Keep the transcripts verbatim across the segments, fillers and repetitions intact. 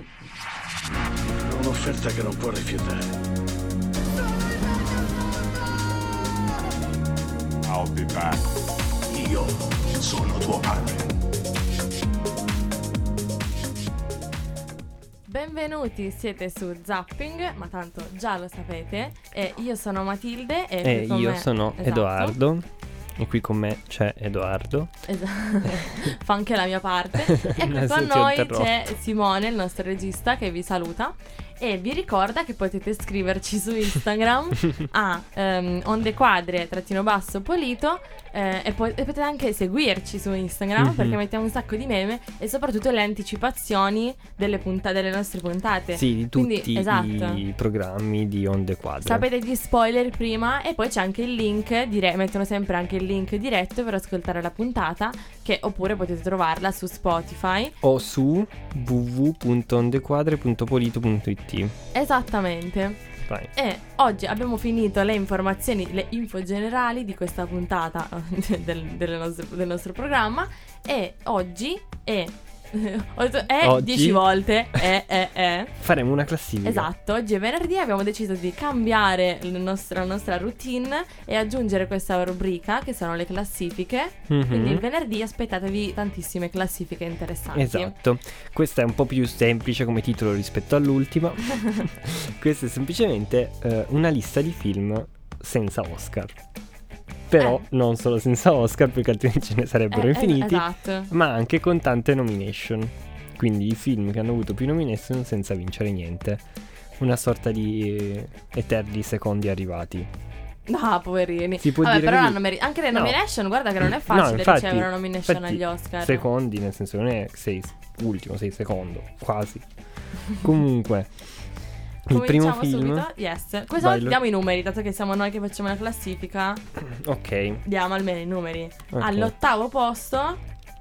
Un'offerta che non può rifiutare. I'll be back. Io sono tuo padre. Benvenuti, siete su Zapping, ma tanto già lo sapete. E io sono Matilde e, E qui con io me... sono esatto. Edoardo. E qui con me c'è Edoardo. Esatto, fa anche la mia parte. E qui Adesso con ti ho noi interrotto. c'è Simone, il nostro regista, che vi saluta e vi ricorda che potete scriverci su Instagram a um, ondequadre trattino basso polito eh, e, po- e potete anche seguirci su Instagram Mhm. perché mettiamo un sacco di meme e soprattutto le anticipazioni delle, punta- delle nostre puntate. Sì, di Quindi, tutti esatto. i programmi di Onde Quadre. Sapete gli spoiler prima e poi c'è anche il link, dire- mettono sempre anche il link diretto per ascoltare la puntata, che oppure potete trovarla su Spotify. O su w w w punto ondequadre punto polito punto it. Esattamente. Vai. E oggi abbiamo finito le informazioni, le info generali di questa puntata del, delle nostre- del nostro programma. E oggi è ho detto è Oggi? dieci volte è è è Faremo una classifica. Esatto, oggi è venerdì, abbiamo deciso di cambiare il nostro- la nostra routine e aggiungere questa rubrica che sono le classifiche. Mhm. Quindi il venerdì aspettatevi tantissime classifiche interessanti. Esatto. Questa è un po' più semplice come titolo rispetto all'ultima. Questa è semplicemente eh, una lista di film senza Oscar. Però Eh. non solo senza Oscar, perché altrimenti ce ne sarebbero Eh, eh, infiniti, esatto. ma anche con tante nomination. Quindi i film che hanno avuto più nomination senza vincere niente. Una sorta di eh, eterni secondi arrivati. No, poverini. Si può Vabbè, dire però così. hanno meri- anche le No. nomination, guarda che non è No, facile infatti- ricevere una nomination infatti, agli Oscar. Secondi, nel senso che non è sei ultimo, sei secondo, quasi. Comunque, il primo Cominciamo film. subito. Yes. Questa Vai, volta lo- diamo i numeri, dato che siamo noi che facciamo la classifica. Ok. Diamo almeno i numeri. Ok. All'ottavo posto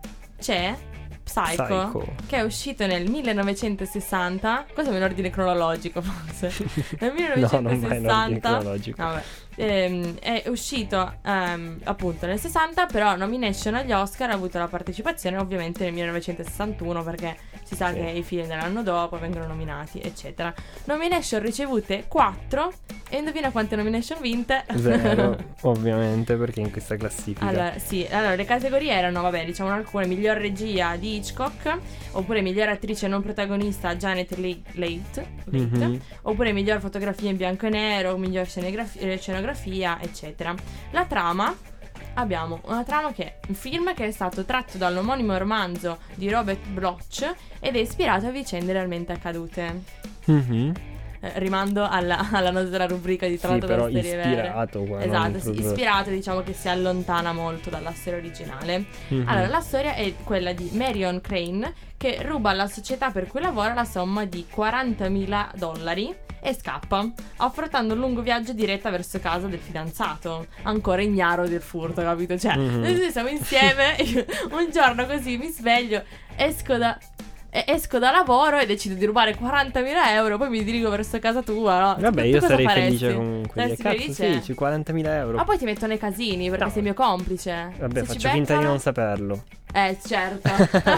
c'è Psycho, Psycho. che è uscito nel millenovecentosessanta. Questo è in ordine cronologico, forse. Nel No, non va in ordine millenovecentosessanta. cronologico. Vabbè. Ehm, è uscito ehm, appunto nel sessanta, però nomination agli Oscar ha avuto la partecipazione ovviamente nel millenovecentosessantuno, perché si sa Sì. che i film dell'anno dopo vengono nominati, eccetera. Nomination ricevute quattro e indovina quante nomination vinte? Zero, ovviamente, perché in questa classifica. Allora, sì, allora le categorie erano, vabbè, diciamo alcune: miglior regia di Hitchcock, oppure miglior attrice non protagonista Janet Leigh- Leigh, Leigh, Mhm. oppure miglior fotografia in bianco e nero, miglior scenograf- eh, scenografia, eccetera. La trama, abbiamo una trama che è un film che è stato tratto dall'omonimo romanzo di Robert Bloch ed è ispirato a vicende realmente accadute. Mhm. Eh, rimando alla, alla nostra rubrica di Sì, tratto da però storie vere. ispirato qua, non Esatto, sì, proprio- ispirato, diciamo che si allontana molto dalla storia originale. Mhm. Allora, la storia è quella di Marion Crane, che ruba alla società per cui lavora la somma di quarantamila dollari e scappa, affrontando un lungo viaggio diretta verso casa del fidanzato, ancora ignaro del furto, capito? Cioè, Mhm. noi due siamo insieme, un giorno così mi sveglio, esco da... e- esco da lavoro e decido di rubare quarantamila euro, poi mi dirigo verso casa tua, no? Vabbè, Tu io cosa sarei faresti? felice comunque. Saresti Cazzo, felice? sì, ci quarantamila euro. Ma poi ti metto nei casini perché No. sei mio complice. Vabbè, Se ci faccio finta di beccano- non saperlo. Eh, certo.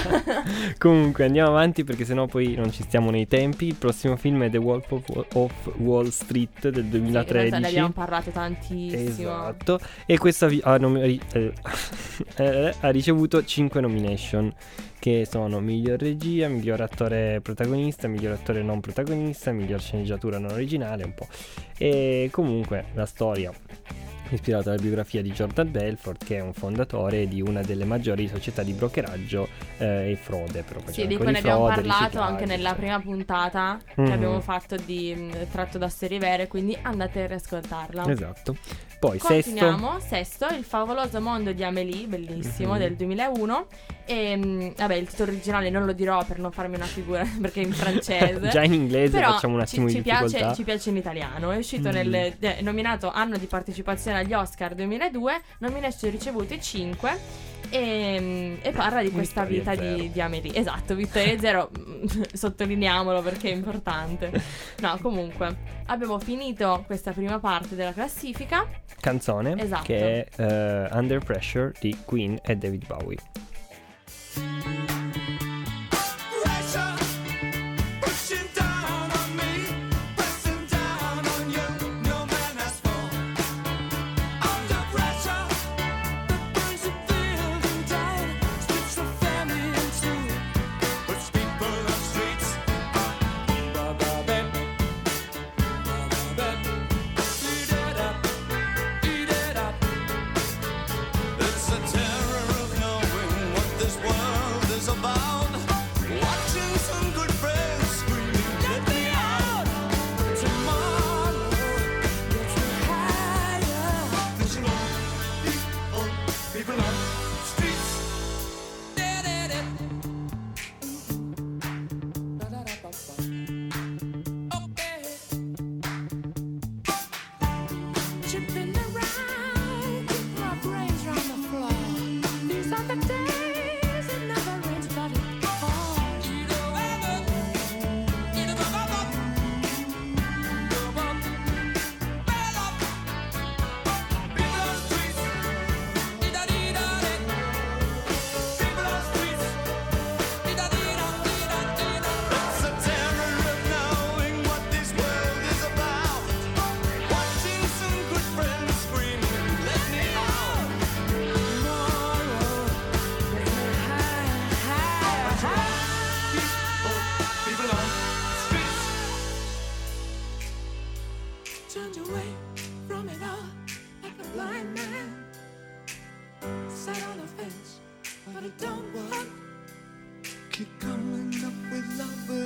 Comunque andiamo avanti, perché sennò poi non ci stiamo nei tempi. Il prossimo film è The Wolf of, of Wall Street del Sì, in realtà duemilatredici. ne abbiamo parlato tantissimo. Esatto. E questo vi- ha, nom- ri- eh, eh, ha ricevuto cinque nomination, che sono miglior regia, miglior attore protagonista, miglior attore non protagonista, miglior sceneggiatura non originale, un po'. E comunque la storia ispirata alla biografia di Jordan Belfort, che è un fondatore di una delle maggiori società di brokeraggio eh, e frode. Però Sì, faceva di anche cui ne abbiamo frode, parlato riciclaggio, anche nella eccetera. prima puntata Mhm. che abbiamo fatto di mh, tratto da storie vere, quindi andate a riascoltarla. Esatto. Poi Continuiamo, sesto, Il favoloso mondo di Amélie, bellissimo, Mhm. del duemilauno. E mh, vabbè, il titolo originale non lo dirò per non farmi una figura perché è in francese. Già in inglese Però facciamo un attimo ci, di ci piace, difficoltà. ci piace in italiano. È uscito Mm. nel eh, nominato anno di partecipazione agli Oscar duemiladue, nomination ricevute cinque. E, e parla di questa Vittoria vita zero. di, di Amélie. Esatto, Vittoria Zero. Sottolineiamolo perché è importante. No, comunque abbiamo finito questa prima parte della classifica. Canzone Esatto. che è eh, Under Pressure di Queen e David Bowie. Pressure,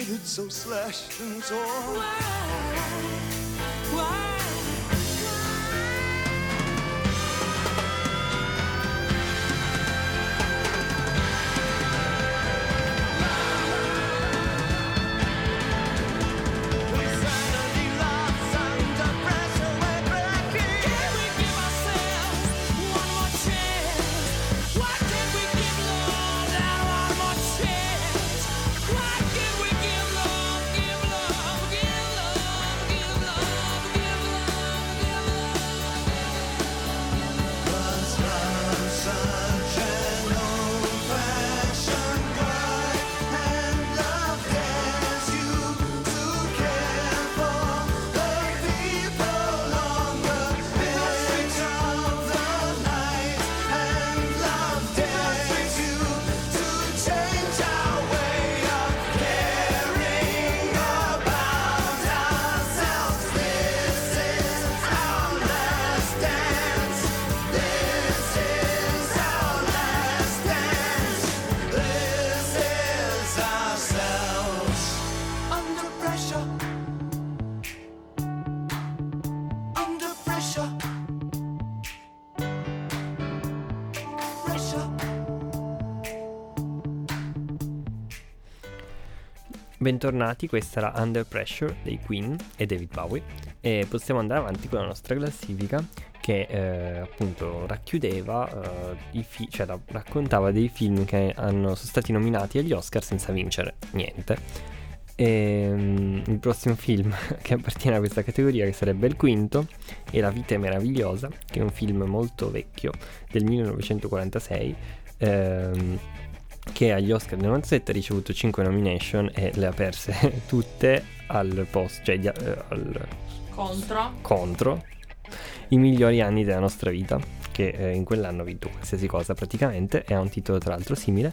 treated so slashed and torn. Why? Why? Bentornati, questa era Under Pressure dei Queen e David Bowie e possiamo andare avanti con la nostra classifica che eh, appunto racchiudeva eh, i fi- cioè ra- raccontava dei film che hanno, sono stati nominati agli Oscar senza vincere niente. E, um, il prossimo film che appartiene a questa categoria, che sarebbe il quinto, è La vita è meravigliosa, che è un film molto vecchio del millenovecentoquarantasei, ehm, che agli Oscar del novantasette ha ricevuto cinque nomination e le ha perse tutte al post, cioè di- eh, al Contro. contro i migliori anni della nostra vita, che eh, in quell'anno ha vinto qualsiasi cosa praticamente, e ha un titolo tra l'altro simile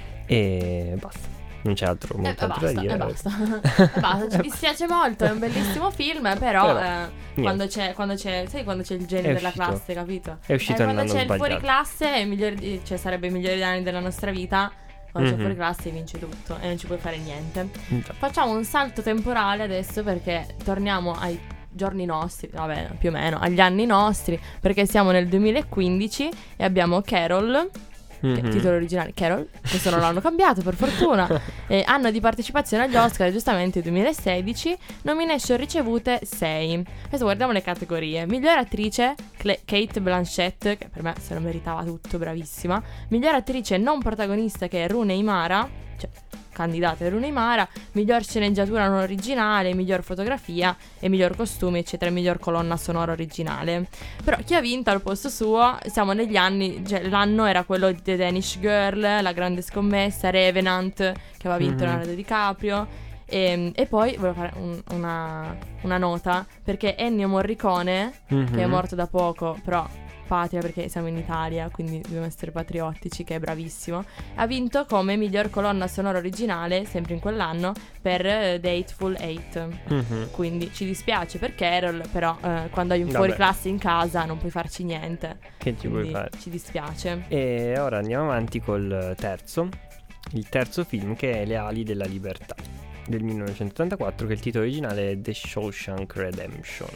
e basta. Non c'è altro, E molto eh, altro da basta, dire. e basta. E basta, ci dispiace molto, è un bellissimo film, però, Però, eh, quando c'è, quando c'è, sai quando c'è il genio È della uscito. classe, capito? È uscito eh, nell'anno quando c'è il sbagliato. fuori classe, è il migliore di- cioè sarebbe i migliori anni della nostra vita. Quando Mhm. c'è fuori classe vince tutto e non ci puoi fare niente. Già. Facciamo un salto temporale adesso perché torniamo ai giorni nostri, vabbè, più o meno, agli anni nostri, perché siamo nel duemilaquindici e abbiamo Carol, che Mhm. titolo originale Carol, questo non l'hanno cambiato per fortuna. E anno di partecipazione agli Oscar, giustamente duemilasedici, nomination ricevute sei. Adesso guardiamo le categorie. Miglior attrice Cle- Kate Blanchett, che per me se lo meritava tutto, bravissima. Miglior attrice non protagonista, che è Rooney Mara, cioè candidata è Rooney Mara. Miglior sceneggiatura non originale, miglior fotografia e miglior costumi, eccetera, miglior colonna sonora originale. Però chi ha vinto al posto suo, siamo negli anni, cioè l'anno era quello di The Danish Girl, La grande scommessa, Revenant, che aveva vinto Mhm. Leonardo DiCaprio. E, e poi volevo fare un- una, una nota, perché Ennio Morricone, Mhm. che è morto da poco, però patria perché siamo in Italia, quindi dobbiamo essere patriottici, che è bravissimo, ha vinto come miglior colonna sonora originale, sempre in quell'anno, per eh, The Hateful Eight. Mhm. Quindi ci dispiace per Carol, però eh, quando hai un Vabbè. fuori classe in casa non puoi farci niente. Che ci puoi Quindi fare? ci dispiace. E ora andiamo avanti col terzo, il terzo film, che è Le ali della libertà del millenovecentottantaquattro, che il titolo originale è The Shawshank Redemption.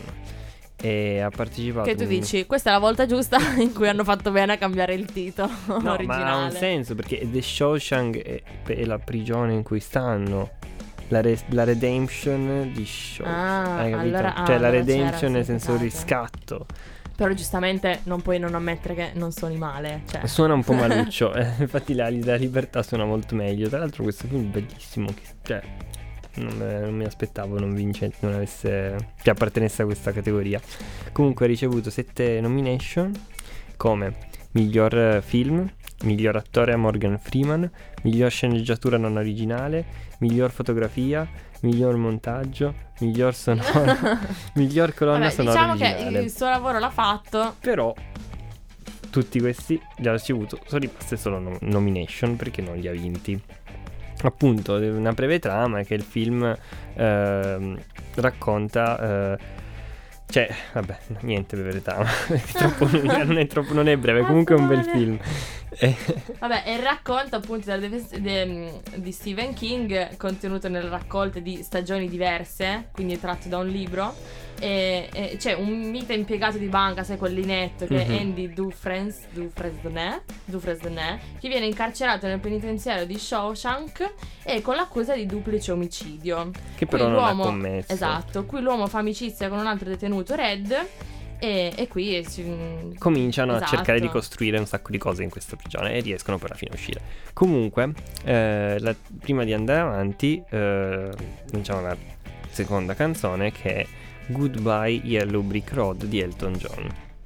E ha partecipato Che tu un- dici, questa è la volta giusta in cui hanno fatto bene a cambiare il titolo No, originale. ma ha un senso, perché The Shawshank è, è la prigione in cui stanno. La, re- la redemption di Shawshank. Ah, hai capito? allora- ah, cioè la allora c'era redemption nel senso significato. riscatto. Però giustamente non puoi non ammettere che non suoni male. Cioè. Suona un po' maluccio. eh, infatti la Ali della libertà suona molto meglio. Tra l'altro questo film è bellissimo. Che, cioè non, me- non mi aspettavo non vince, non avesse, che appartenesse a questa categoria. Comunque ha ricevuto sette nomination come miglior eh, film, miglior attore a Morgan Freeman, miglior sceneggiatura non originale, miglior fotografia, miglior montaggio, miglior sonoro, miglior colonna Vabbè, sonora diciamo originale. che il suo lavoro l'ha fatto. Però tutti questi li ha ricevuto, sono rimaste solo no- nomination perché non li ha vinti. Appunto, una breve trama è che il film ehm, racconta, eh, cioè, vabbè, niente breve trama, è troppo lunga, non è troppo, non è breve, comunque è un bel film E- Vabbè, è il racconto appunto della def- de- di Stephen King, contenuto nelle raccolte di stagioni diverse, quindi è tratto da un libro. E, e c'è un mite impiegato di banca, sai, quel linetto, che Mhm. è Andy Dufresne, Dufresne, Dufresne, che viene incarcerato nel penitenziario di Shawshank e con l'accusa di duplice omicidio. Che Qui però non ha l'uomo- commesso. Esatto, qui l'uomo fa amicizia con un altro detenuto, Red, e, e qui si- Cominciano a Esatto. cercare di costruire un sacco di cose in questa prigione e riescono per alla fine a uscire. Comunque, eh, la- prima di andare avanti, eh, cominciamo la seconda canzone, che è Goodbye Yellow Brick Road di Elton John.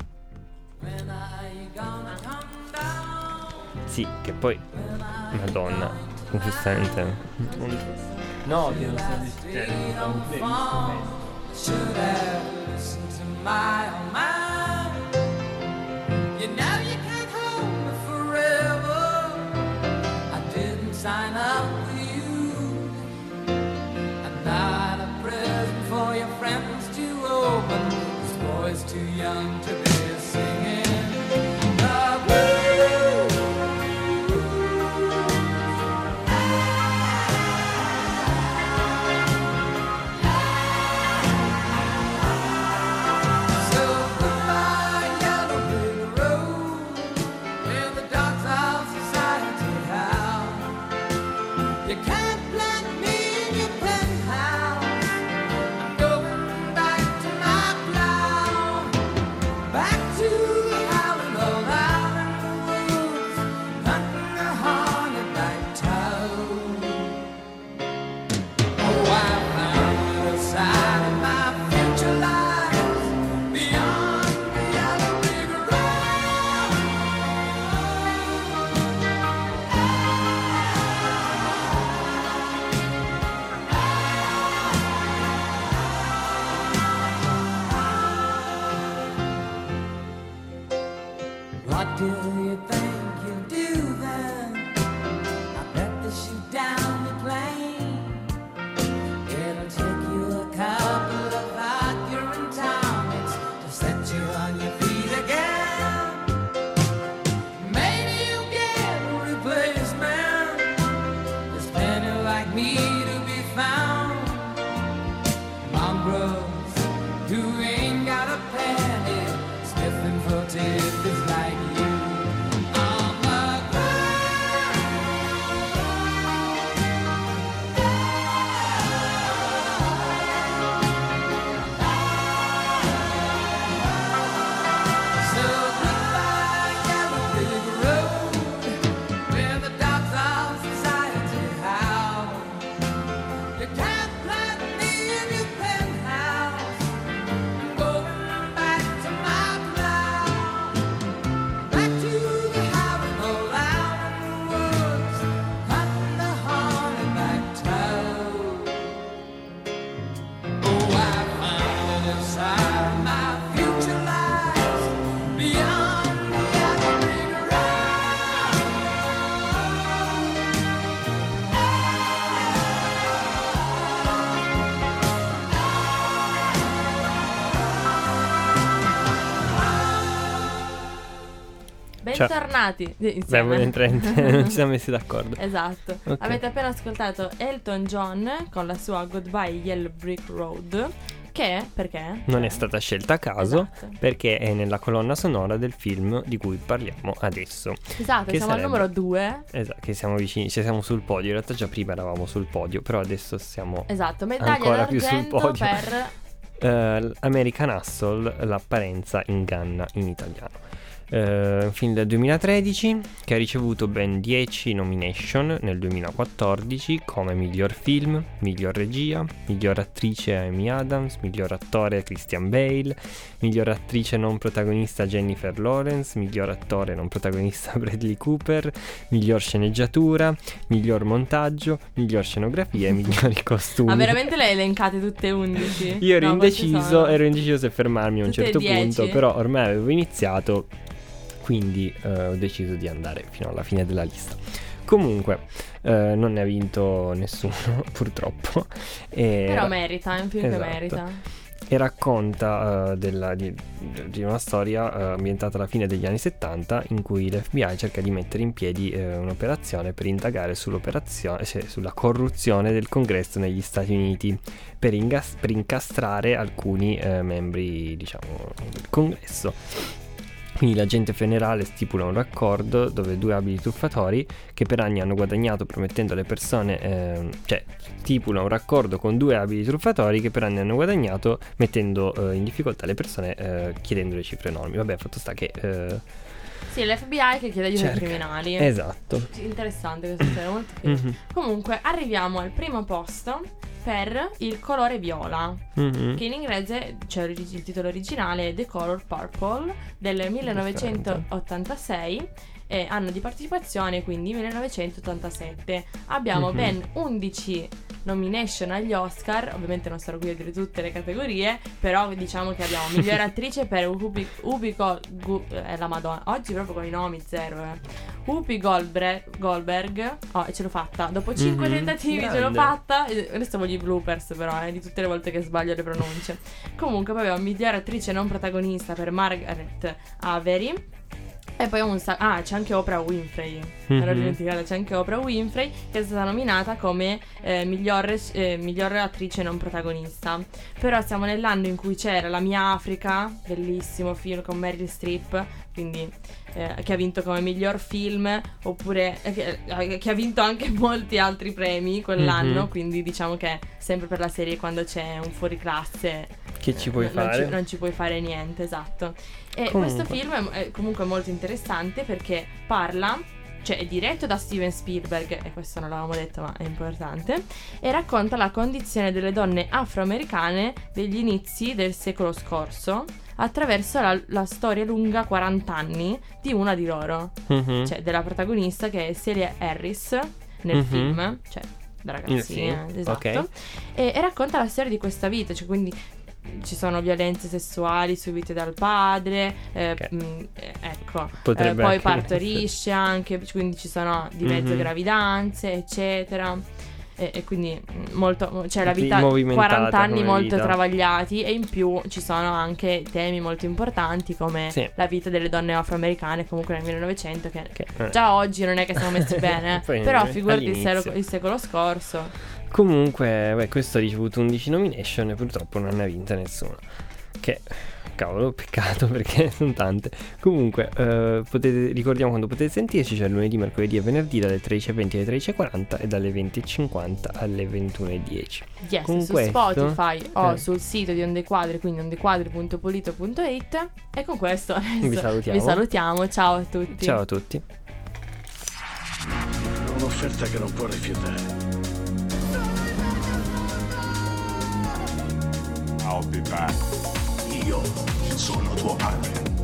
Sì, che poi, Madonna, giustamente. No, che non sta dicendo. Should have listened to my own mind. You know you can't hold me forever. I didn't sign up for you. I'm not a present for your friends to open. This boy's too young to be singing the blues. So goodbye, yellow brick road, where the dogs of society howl. You can't plant me in your penthouse. I'm going back to my plow, back to the howling old out in the woods, hunting the hornet-like toad. Oh, I found a side of my future lies beyond the yellow brick road. What do you think you'll do then? I bet they shoot down the plane. It'll take you a couple of Accurate tonics to set you on your feet again. Maybe you'll get a replacement. There's plenty like me to be found. Mongrels who ain't got a penny, sniffing for tidbits like you. On the ground. So goodbye, yellow brick road, where the dogs of society howl. You can't plant me in your penthouse. I'm going back to my plow, back to the howling old out in the woods, hunting the hornet-back toad. Oh, I found inside my future lies beyond the yellow brick road. bentornati Beh, insieme. voi entrate, non ci siamo messi d'accordo. Esatto. Ok. Avete appena ascoltato Elton John con la sua Goodbye Yellow Brick Road, che perché? Non è stata scelta a caso, Esatto. perché è nella colonna sonora del film di cui parliamo adesso. Esatto, Che siamo al sarebbe- numero due. Esatto, che siamo vicini, cioè siamo sul podio. In realtà già prima eravamo sul podio, però adesso siamo Esatto, medaglia ancora più sul d'argento podio. per eh, American Hustle, l'apparenza inganna in italiano. Eh, un film del duemilatredici che ha ricevuto ben dieci nomination nel duemilaquattordici come miglior film, miglior regia, miglior attrice Amy Adams, miglior attore Christian Bale, miglior attrice non protagonista Jennifer Lawrence, miglior attore non protagonista Bradley Cooper, miglior sceneggiatura, miglior montaggio, miglior scenografia e migliori costumi. Ah, veramente le hai elencate tutte e undici? Io ero No, quante indeciso, sono? ero indeciso se fermarmi a un Tutte e certo dieci? punto, però ormai avevo iniziato, quindi eh, ho deciso di andare fino alla fine della lista. Comunque, eh, non ne ha vinto nessuno, purtroppo. E Però merita, è un film Esatto. che merita. e racconta uh, della, di, di una storia uh, ambientata alla fine degli anni settanta, in cui l'F B I cerca di mettere in piedi uh, un'operazione per indagare sull'operazione, cioè, sulla corruzione del Congresso negli Stati Uniti, per, ingas- per incastrare alcuni uh, membri, diciamo, del Congresso. Quindi l'agente federale stipula un raccordo dove due abili truffatori, che per anni hanno guadagnato promettendo alle persone, eh, cioè stipula un raccordo con due abili truffatori che per anni hanno guadagnato mettendo eh, in difficoltà le persone, eh, chiedendo le cifre enormi. Vabbè, fatto sta che... Eh, sì, l'F B I che chiede aiuto ai cerca. criminali. Esatto. Interessante questa storia, molto figa. Mm-hmm. Comunque arriviamo al primo posto per il colore viola, Mm-hmm. che in inglese, cioè il titolo originale è The Color Purple del millenovecentottantasei, e anno di partecipazione quindi millenovecentottantasette. Abbiamo Mhm. ben undici nomination agli Oscar, ovviamente non sarò qui a dire tutte le categorie, però diciamo che abbiamo migliore attrice per Whoopi, Whoopi Gol, Gu, eh, la Madonna, oggi proprio con i nomi zero, eh. Whoopi Goldbre, Goldberg, oh, e ce l'ho fatta, dopo cinque Mhm. tentativi ce l'ho Grande. fatta, e adesso voglio i bloopers però, eh, di tutte le volte che sbaglio le pronunce. Comunque poi abbiamo migliore attrice non protagonista per Margaret Avery. E poi un sa- ah, c'è anche Oprah Winfrey. Mhm. Ero dimenticata, c'è anche Oprah Winfrey che è stata nominata come eh, miglior, eh, miglior attrice non protagonista. Però siamo nell'anno in cui c'era La mia Africa, bellissimo film con Meryl Streep, quindi eh, che ha vinto come miglior film, oppure eh, che, eh, che ha vinto anche molti altri premi quell'anno, Mhm. quindi diciamo che sempre per la serie quando c'è un fuoriclasse Che ci puoi eh, non fare? ci, non ci puoi fare niente, esatto. E Comunque. questo film è, è comunque molto interessante perché parla, cioè è diretto da Steven Spielberg, e questo non l'avevamo detto ma è importante, e racconta la condizione delle donne afroamericane degli inizi del secolo scorso attraverso la, la storia lunga quaranta anni di una di loro, Mhm. cioè della protagonista che è Celia Harris nel Mhm. film, cioè da ragazzina, Sì, esatto, ok. e, e racconta la storia di questa vita, cioè quindi ci sono violenze sessuali subite dal padre, eh, Ok. mh, eh, ecco, Potrebbe eh, poi anche partorisce anche, quindi ci sono di mezzo Mhm. gravidanze, eccetera. E, e quindi mh, molto, cioè la Sì, vita, movimentata quaranta anni come molto vita. travagliati, e in più ci sono anche temi molto importanti come Sì. la vita delle donne afroamericane comunque nel millenovecento, che Che, eh. già oggi non è che siamo messi bene, eh. Poi, Però eh, figurati il, all'inizio. secolo- il secolo scorso. Comunque, beh, questo ha ricevuto undici nomination e purtroppo non ne ha vinta nessuna. Che, cavolo, peccato perché sono tante. Comunque, eh, potete, ricordiamo quando potete sentirci, cioè lunedì, mercoledì e venerdì dalle tredici e venti alle tredici e quaranta e dalle venti e cinquanta alle ventuno e dieci. Yes, Con su questo- Spotify o eh. sul sito di Onde Quadri, quindi ondequadri punto polito punto it. E con questo adesso Vi salutiamo. vi salutiamo. Ciao a tutti. Ciao a tutti. Un'offerta che non può rifiutare. I'll be back. Io sono tuo padre.